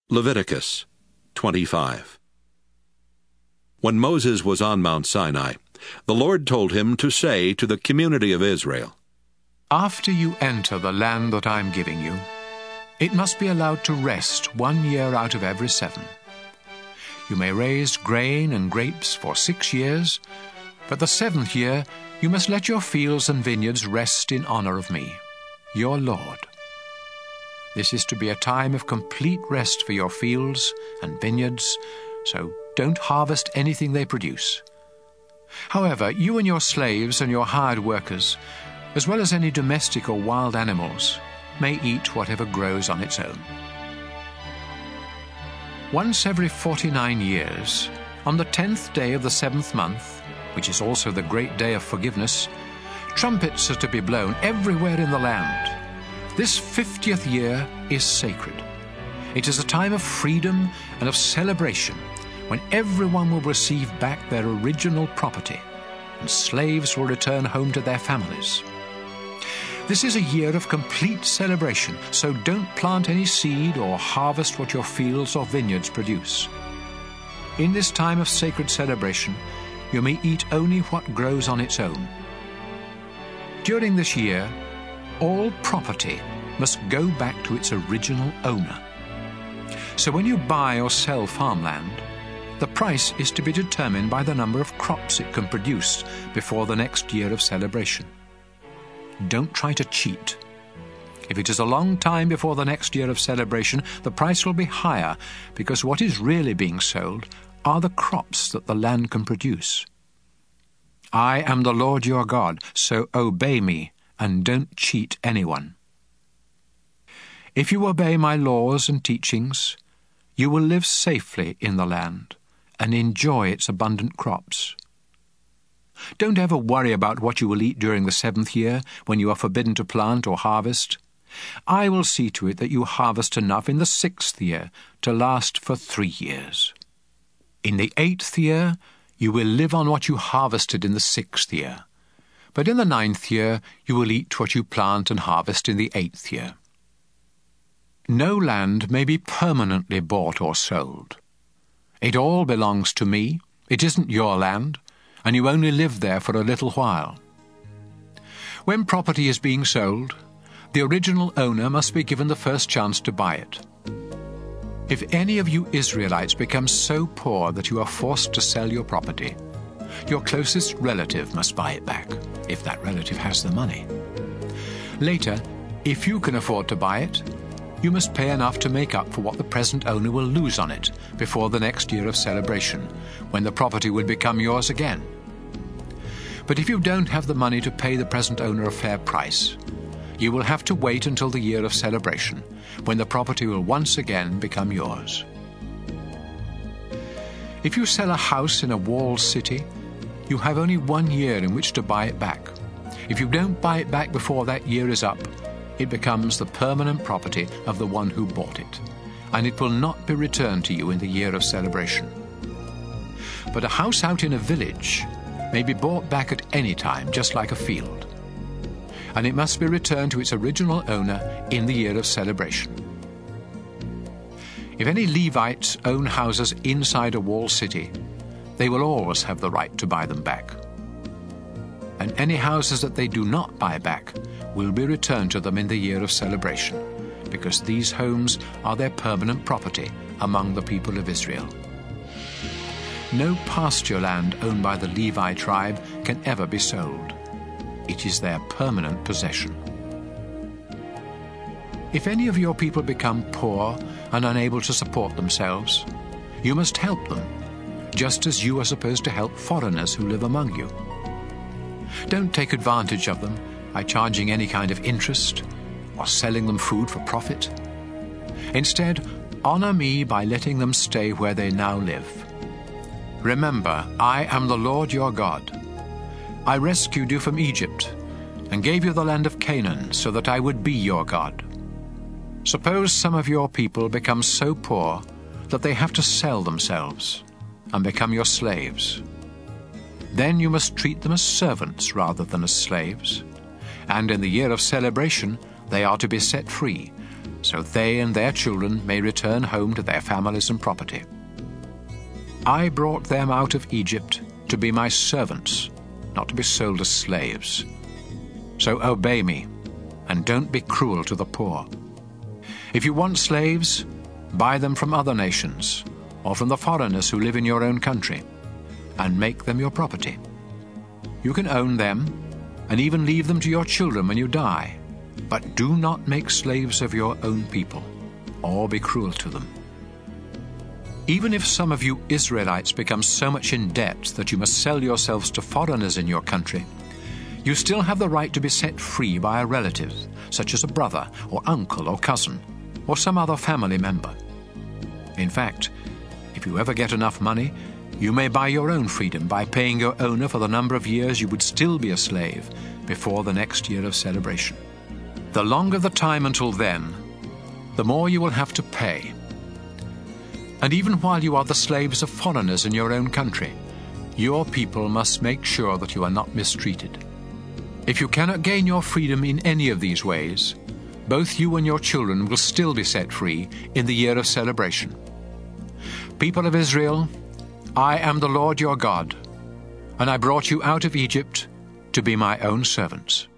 Leviticus 25. When Moses was on Mount Sinai, the Lord told him to say to the community of Israel, After you enter the land that I am giving you, it must be allowed to rest 1 year out of every 7. You may raise grain and grapes for 6 years, but the 7th year you must let your fields and vineyards rest in honor of me, your Lord. This is to be a time of complete rest for your fields and vineyards, so don't harvest anything they produce. However, you and your slaves and your hired workers, as well as any domestic or wild animals, may eat whatever grows on its own. Once every 49 years, on the 10th day of the 7th month, which is also the great day of forgiveness, trumpets are to be blown everywhere in the land. This 50th year is sacred. It is a time of freedom and of celebration when everyone will receive back their original property and slaves will return home to their families. This is a year of complete celebration, so don't plant any seed or harvest what your fields or vineyards produce. In this time of sacred celebration, you may eat only what grows on its own. During this year, all property must go back to its original owner. So when you buy or sell farmland, the price is to be determined by the number of crops it can produce before the next year of celebration. Don't try to cheat. If it is a long time before the next year of celebration, the price will be higher because what is really being sold are the crops that the land can produce. I am the Lord your God, so obey me and don't cheat anyone. If you obey my laws and teachings, you will live safely in the land and enjoy its abundant crops. Don't ever worry about what you will eat during the 7th year when you are forbidden to plant or harvest. I will see to it that you harvest enough in the 6th year to last for 3 years. In the 8th year, you will live on what you harvested in the 6th year. But in the 9th year, you will eat what you plant and harvest in the 8th year. No land may be permanently bought or sold. It all belongs to me. It isn't your land, and you only live there for a little while. When property is being sold, the original owner must be given the first chance to buy it. If any of you Israelites become so poor that you are forced to sell your property, your closest relative must buy it back, if that relative has the money. Later, if you can afford to buy it, you must pay enough to make up for what the present owner will lose on it before the next year of celebration, when the property would become yours again. But if you don't have the money to pay the present owner a fair price, you will have to wait until the year of celebration, when the property will once again become yours. If you sell a house in a walled city, you have only 1 year in which to buy it back. If you don't buy it back before that year is up, it becomes the permanent property of the one who bought it, and it will not be returned to you in the year of celebration. But a house out in a village may be bought back at any time, just like a field, and it must be returned to its original owner in the year of celebration. If any Levites own houses inside a walled city, they will always have the right to buy them back. And any houses that they do not buy back will be returned to them in the year of celebration, because these homes are their permanent property among the people of Israel. No pasture land owned by the Levi tribe can ever be sold. It is their permanent possession. If any of your people become poor and unable to support themselves, you must help them, just as you are supposed to help foreigners who live among you. Don't take advantage of them by charging any kind of interest or selling them food for profit. Instead, honor me by letting them stay where they now live. Remember, I am the Lord your God. I rescued you from Egypt and gave you the land of Canaan so that I would be your God. Suppose some of your people become so poor that they have to sell themselves and become your slaves. Then you must treat them as servants rather than as slaves, and in the year of celebration they are to be set free, so they and their children may return home to their families and property. I brought them out of Egypt to be my servants, not to be sold as slaves. So obey me, and don't be cruel to the poor. If you want slaves, buy them from other nations, or from the foreigners who live in your own country, and make them your property. You can own them, and even leave them to your children when you die, but do not make slaves of your own people, or be cruel to them. Even if some of you Israelites become so much in debt that you must sell yourselves to foreigners in your country, you still have the right to be set free by a relative, such as a brother or uncle or cousin, or some other family member. In fact, if you ever get enough money, you may buy your own freedom by paying your owner for the number of years you would still be a slave before the next year of celebration. The longer the time until then, the more you will have to pay. And even while you are the slaves of foreigners in your own country, your people must make sure that you are not mistreated. If you cannot gain your freedom in any of these ways, both you and your children will still be set free in the year of celebration. People of Israel, I am the Lord your God, and I brought you out of Egypt to be my own servants.